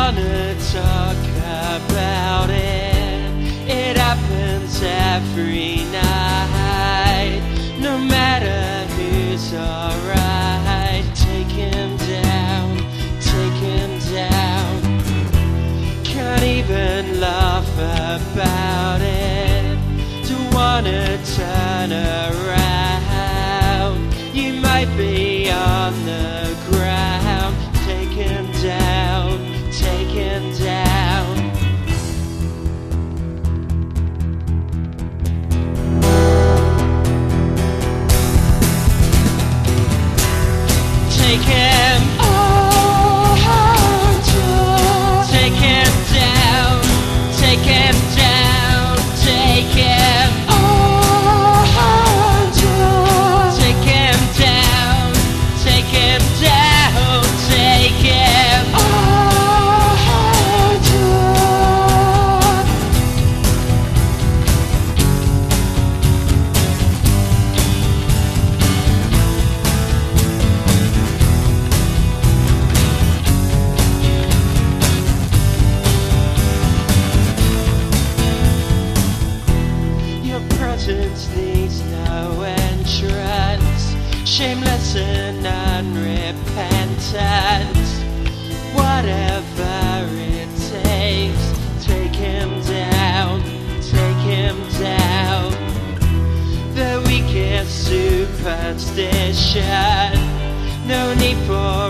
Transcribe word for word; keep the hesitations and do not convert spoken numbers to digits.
wanna talk about it. It happens every night. No matter who's alright, take him down, take him down. Can't even laugh about it. Don't wanna turn around. You might be on the ground. Take him down, take him down. Take him, oh, take him down, take him down, take him, oh, take him down, take him down, take him, oh, presence needs no entrance, shameless and unrepentant. Whatever it takes, take him down, take him down. The weakest superstition, no need for